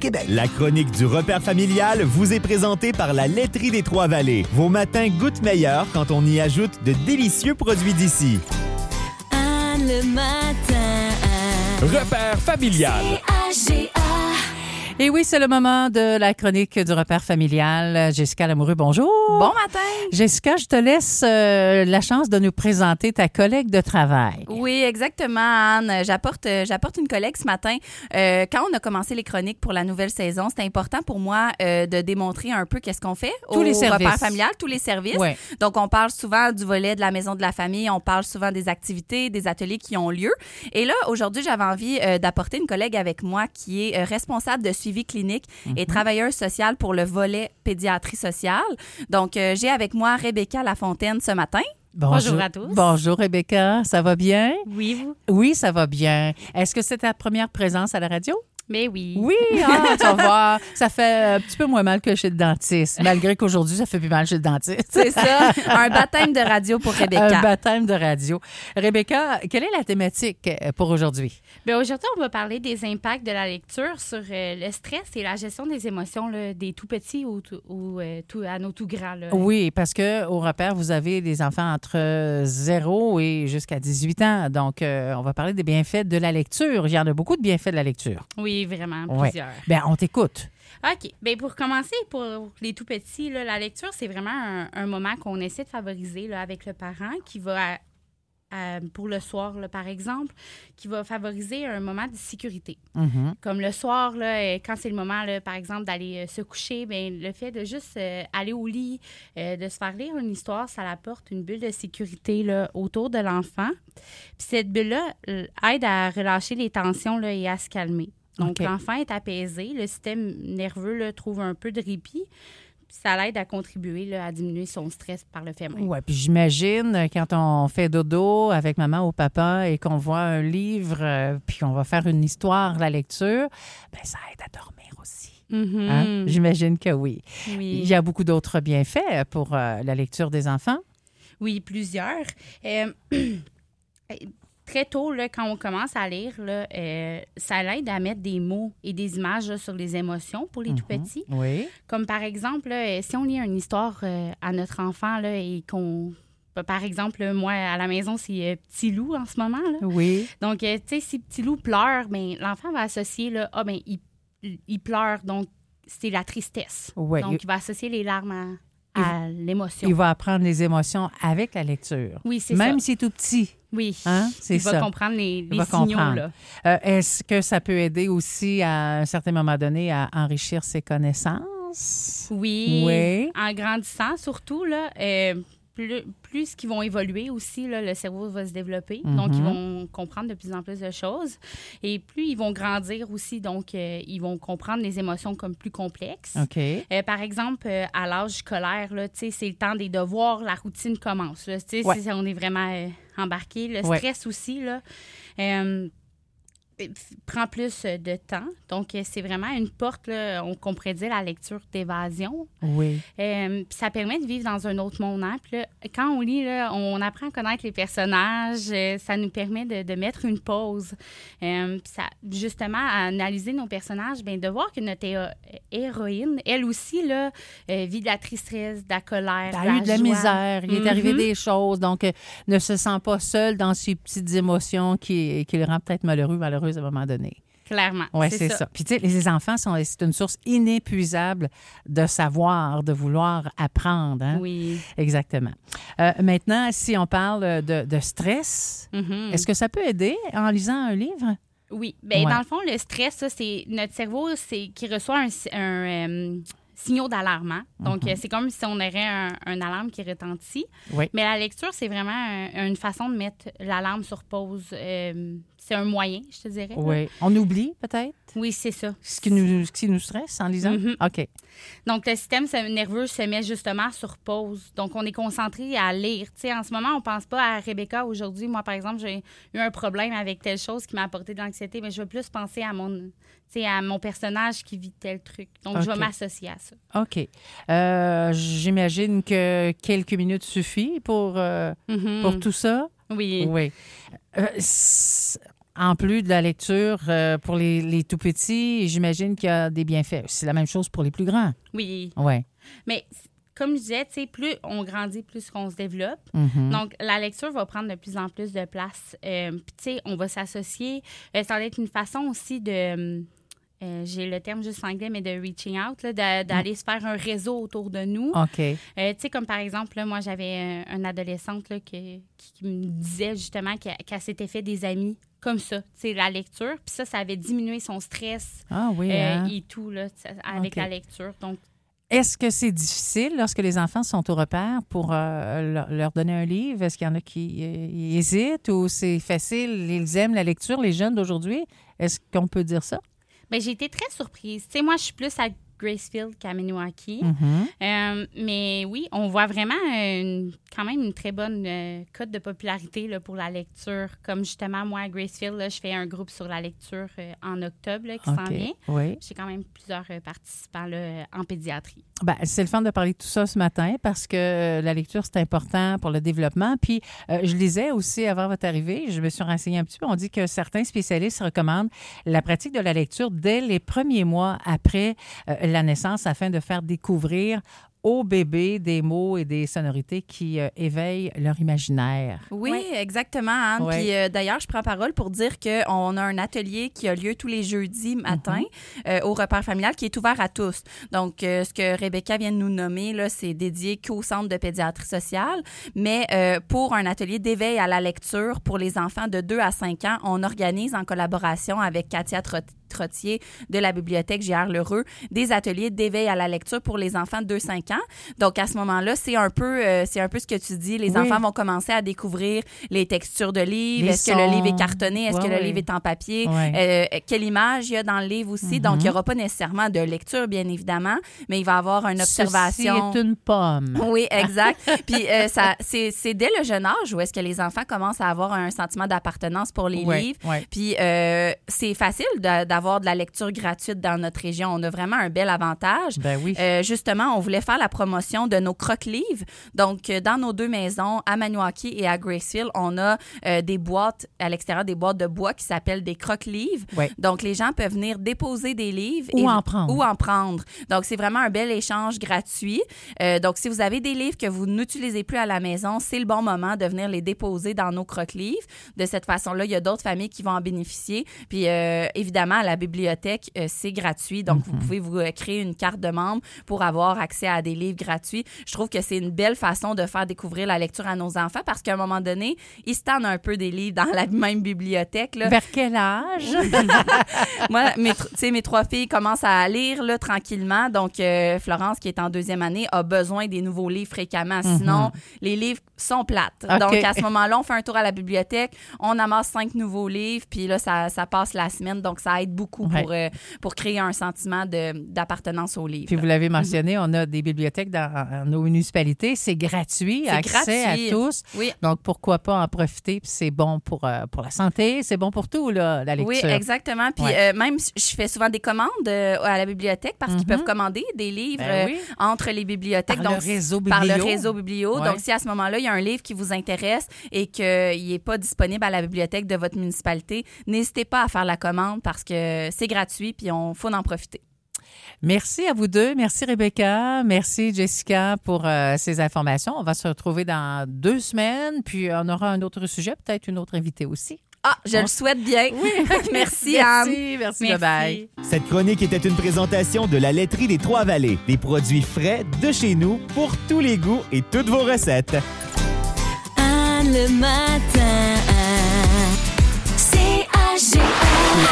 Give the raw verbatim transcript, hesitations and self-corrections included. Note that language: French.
Québec. La chronique du repère familial vous est présentée par la laiterie des Trois-Vallées. Vos matins goûtent meilleurs quand on y ajoute de délicieux produits d'ici. Anne le matin. Repère familial. C H G A. Et oui, c'est le moment de la chronique du repère familial. Jessica Lamoureux, bonjour. Bon matin. Jessica, je te laisse euh, la chance de nous présenter ta collègue de travail. Oui, exactement, Anne. J'apporte, j'apporte une collègue ce matin. Euh, quand on a commencé les chroniques pour la nouvelle saison, c'était important pour moi euh, de démontrer un peu qu'est-ce qu'on fait tous au les services. repère familial, tous les services. Ouais. Donc, on parle souvent du volet de la maison de la famille, on parle souvent des activités, des ateliers qui ont lieu. Et là, aujourd'hui, j'avais envie euh, d'apporter une collègue avec moi qui est euh, responsable de suivi clinique mm-hmm. et travailleuse sociale pour le volet pédiatrie sociale. Donc, euh, j'ai avec moi Rebecca Lafontaine ce matin. Bonjour. Bonjour à tous. Bonjour Rebecca, ça va bien? Oui, vous? Oui, ça va bien. Est-ce que c'est ta première présence à la radio? Mais oui. Oui, ah, tu vas voir, ça fait un petit peu moins mal que chez le dentiste, malgré qu'aujourd'hui, ça fait plus mal chez le dentiste. C'est ça, un baptême de radio pour Rebecca. Un baptême de radio. Rebecca, quelle est la thématique pour aujourd'hui? Bien, aujourd'hui, on va parler des impacts de la lecture sur euh, le stress et la gestion des émotions là, des tout-petits ou, ou euh, tout, à nos tout-grands. Là. Oui, parce qu'au repère, vous avez des enfants entre zéro et jusqu'à dix-huit ans. Donc, euh, on va parler des bienfaits de la lecture. Il y en a beaucoup de bienfaits de la lecture. Oui, vraiment, ouais. plusieurs. Bien, on t'écoute. OK. Bien, pour commencer, pour les tout-petits, là, la lecture, c'est vraiment un, un moment qu'on essaie de favoriser là, avec le parent qui va, à, à, pour le soir, là, par exemple, qui va favoriser un moment de sécurité. Mm-hmm. Comme le soir, là, quand c'est le moment, là, par exemple, d'aller euh, se coucher, bien, le fait de juste euh, aller au lit, euh, de se faire lire une histoire, ça apporte une bulle de sécurité là, autour de l'enfant. Puis cette bulle-là euh, aide à relâcher les tensions là, et à se calmer. Donc, okay. L'enfant est apaisé, le système nerveux là, trouve un peu de répit, puis ça l'aide à contribuer là, à diminuer son stress par le fait même. Oui, puis j'imagine, quand on fait dodo avec maman ou papa et qu'on voit un livre, euh, puis qu'on va faire une histoire, la lecture, bien, ça aide à dormir aussi. Mm-hmm. Hein? J'imagine que oui. oui. Il y a beaucoup d'autres bienfaits pour euh, la lecture des enfants? Oui, plusieurs. Euh, Très tôt, là, quand on commence à lire, là, euh, ça l'aide à mettre des mots et des images là, sur les émotions pour les mm-hmm. tout-petits. Oui. Comme par exemple, là, si on lit une histoire euh, à notre enfant là, et qu'on... Par exemple, là, moi, à la maison, c'est euh, Petit Loup en ce moment. Là. Oui. Donc, euh, tu sais, si Petit Loup pleure, bien, l'enfant va associer, là, ah, bien, il, il pleure, donc c'est la tristesse. Oui. Donc, il va associer les larmes à... à l'émotion. Il va apprendre les émotions avec la lecture. Oui, c'est Même ça. s'il est tout petit. Oui, hein? C'est il va ça. comprendre les, les va signaux. Comprendre. Là. Euh, est-ce que ça peut aider aussi à un certain moment donné à enrichir ses connaissances? Oui, oui. En grandissant surtout, là, euh, plus, plus qu'ils vont évoluer aussi, là, le cerveau va se développer. Mm-hmm. Donc, ils vont comprendre de plus en plus de choses. Et plus ils vont grandir aussi, donc euh, ils vont comprendre les émotions comme plus complexes. OK. Euh, par exemple, euh, à l'âge scolaire, là, c'est le temps des devoirs, la routine commence. Là, ouais. c'est, on est vraiment euh, embarqué. Le stress ouais. aussi, là. Euh, prend plus de temps. Donc, c'est vraiment une porte, là, on, qu'on pourrait dire la lecture d'évasion. Oui. Euh, puis ça permet de vivre dans un autre monde. Hein? Puis là, quand on lit, là, on apprend à connaître les personnages. Euh, ça nous permet de, de mettre une pause. Euh, puis ça, justement, à analyser nos personnages, bien, de voir que notre héro- héroïne, elle aussi, là, euh, vit de la tristesse, de la colère, Elle de la a eu de la joie. misère. Il mm-hmm. est arrivé des choses. Donc, euh, ne se sent pas seule dans ces petites émotions qui, qui le rendent peut-être malheureux, malheureux à un moment donné. Clairement. Oui, c'est, c'est ça. ça. Puis, tu sais, les enfants, sont, c'est une source inépuisable de savoir, de vouloir apprendre. Hein? Oui. Exactement. Euh, maintenant, si on parle de, de stress, mm-hmm. est-ce que ça peut aider en lisant un livre? Oui. Bien, ouais. dans le fond, le stress, ça, c'est notre cerveau c'est, qui reçoit un... un euh, signaux d'alarme. Hein? Donc, mm-hmm. c'est comme si on aurait un, un alarme qui retentit. Oui. Mais la lecture, c'est vraiment un, une façon de mettre l'alarme sur pause. Euh, c'est un moyen, je te dirais. Oui. Là. On oublie, peut-être? Oui, c'est ça. Ce qui nous, ce qui nous stresse en lisant? Mm-hmm. OK. Donc, le système nerveux se met justement sur pause. Donc, on est concentré à lire. Tu sais, en ce moment, on ne pense pas à Rebecca aujourd'hui. Moi, par exemple, j'ai eu un problème avec telle chose qui m'a apporté de l'anxiété, mais je vais plus penser à mon, tu sais, à mon personnage qui vit tel truc. Donc, okay. je vais m'associer à ça. OK. Euh, j'imagine que quelques minutes suffit pour, euh, mm-hmm. pour tout ça? Oui. Oui. Euh, en plus de la lecture euh, pour les, les tout-petits, j'imagine qu'il y a des bienfaits. C'est la même chose pour les plus grands. Oui. Oui. Mais comme je disais, tu sais, plus on grandit, plus qu'on se développe. Mm-hmm. Donc, la lecture va prendre de plus en plus de place. Euh, Puis, tu sais, on va s'associer. Euh, ça va être une façon aussi de... Euh, j'ai le terme juste anglais, mais de reaching out, là, de- d'aller mm. se faire un réseau autour de nous. OK. Euh, tu sais, comme par exemple, là, moi, j'avais un, une adolescente là, que, qui, qui me disait justement qu'elle, qu'elle s'était fait des amis comme ça, tu sais, la lecture. Puis ça, ça avait diminué son stress Ah oui, euh, hein? et tout, là, avec OK. la lecture. Donc, Est-ce que c'est difficile lorsque les enfants sont au repère pour euh, leur, leur donner un livre? Est-ce qu'il y en a qui euh, hésitent ou c'est facile? Ils aiment la lecture, les jeunes d'aujourd'hui? Est-ce qu'on peut dire ça? ben, j'ai été très surprise. Tu sais, moi, je suis plus à Gracefield qu'à Maniwaki. Mm-hmm. Euh, mais oui, on voit vraiment une, quand même une très bonne euh, cote de popularité là, pour la lecture. Comme justement, moi, à Gracefield, là, je fais un groupe sur la lecture euh, en octobre là, qui OK. s'en vient. Oui. J'ai quand même plusieurs euh, participants là, euh, en pédiatrie. Ben, c'est le fun de parler de tout ça ce matin parce que euh, la lecture, c'est important pour le développement. Puis, euh, je lisais aussi avant votre arrivée, je me suis renseignée un petit peu, on dit que certains spécialistes recommandent la pratique de la lecture dès les premiers mois après euh, la naissance afin de faire découvrir au bébé des mots et des sonorités qui euh, éveillent leur imaginaire. Oui, Oui. exactement, Anne. Ouais. Puis euh, d'ailleurs, je prends parole pour dire qu'on a un atelier qui a lieu tous les jeudis matin Mm-hmm. euh, au repère familial qui est ouvert à tous. Donc, euh, ce que Rebecca vient de nous nommer, là, c'est dédié qu'au centre de pédiatrie sociale. Mais euh, pour un atelier d'éveil à la lecture pour les enfants de deux à cinq ans, on organise en collaboration avec Katia Trot- Trottier de la bibliothèque J R Lheureux des ateliers d'éveil à la lecture pour les enfants de deux à cinq ans. Donc, à ce moment-là, c'est un peu, euh, c'est un peu ce que tu dis. Les Oui. enfants vont commencer à découvrir les textures de livres. Les Est-ce que le livre est sons. cartonné? Est-ce Ouais, que le ouais. livre est en papier? Ouais. Euh, quelle image il y a dans le livre aussi? Mhm. Donc, il n'y aura pas nécessairement de lecture, bien évidemment, mais il va y avoir une observation. Ceci est une pomme. Oui, exact. Puis euh, ça, c'est, c'est dès le jeune âge où est-ce que les enfants commencent à avoir un sentiment d'appartenance pour les Ouais, livres. ouais. Puis euh, c'est facile de- d'avoir de la lecture gratuite dans notre région. On a vraiment un bel avantage. Ben oui. Euh, justement, on voulait faire la promotion de nos croque-livres. Donc, euh, dans nos deux maisons, à Maniwaki et à Gracefield, on a euh, des boîtes, à l'extérieur, des boîtes de bois qui s'appellent des croque-livres. Ouais. Donc, les gens peuvent venir déposer des livres. Ou et- en prendre. Ou en prendre. Donc, c'est vraiment un bel échange gratuit. Euh, donc, si vous avez des livres que vous n'utilisez plus à la maison, c'est le bon moment de venir les déposer dans nos croque-livres. De cette façon-là, il y a d'autres familles qui vont en bénéficier. Puis, euh, évidemment, à la bibliothèque, euh, c'est gratuit. Donc, Mm-hmm. vous pouvez vous euh, créer une carte de membre pour avoir accès à des livres gratuits. Je trouve que c'est une belle façon de faire découvrir la lecture à nos enfants parce qu'à un moment donné, ils se tannent un peu des livres dans la même bibliothèque. Là. Vers quel âge? Moi, mes, tr- tu sais, mes trois filles commencent à lire là, tranquillement. Donc, euh, Florence, qui est en deuxième année, a besoin des nouveaux livres fréquemment. Sinon, les livres sont plates. OK. Donc, à ce moment-là, on fait un tour à la bibliothèque, on amasse cinq nouveaux livres, puis là, ça, ça passe la semaine. Donc, ça aide beaucoup Ouais. pour, euh, pour créer un sentiment de, d'appartenance aux livres. Puis vous l'avez mentionné, on a des bibliothèques dans, dans nos municipalités. C'est gratuit, C'est accès gratuit. à tous. Oui. Donc, pourquoi pas en profiter? Puis c'est bon pour, euh, pour la santé, c'est bon pour tout, là, la lecture. Oui, exactement. Puis Ouais. euh, même, je fais souvent des commandes euh, à la bibliothèque parce qu'ils peuvent commander des livres Ben euh, oui. entre les bibliothèques. Par donc, le réseau Par le biblio. réseau biblio. Ouais. Donc, si à ce moment-là, il y a un livre qui vous intéresse et qu'il n'est pas disponible à la bibliothèque de votre municipalité, n'hésitez pas à faire la commande parce que c'est gratuit puis on faut en profiter. Merci à vous deux. Merci Rebecca. Merci Jessica pour euh, ces informations. On va se retrouver dans deux semaines, puis on aura un autre sujet, peut-être une autre invitée aussi. Ah, je On- le souhaite bien. Oui. Merci, Anne. Merci, merci, Merci. bye-bye. Cette chronique était une présentation de la laiterie des Trois-Vallées. Des produits frais de chez nous pour tous les goûts et toutes vos recettes. Anne le matin.